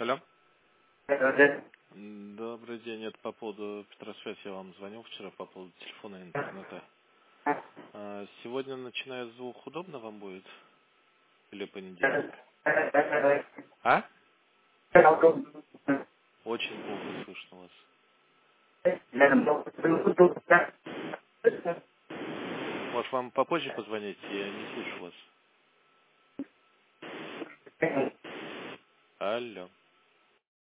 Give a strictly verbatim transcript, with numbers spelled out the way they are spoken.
Алло. Да. М, Добрый день, это по поводу Петросвязь, я вам звонил вчера по поводу телефона и интернета. А, Сегодня, начиная с двух, удобно вам будет? Или понедельник? А? Очень плохо слышно вас. Может, вам попозже позвонить? Я не слышу вас. Алло.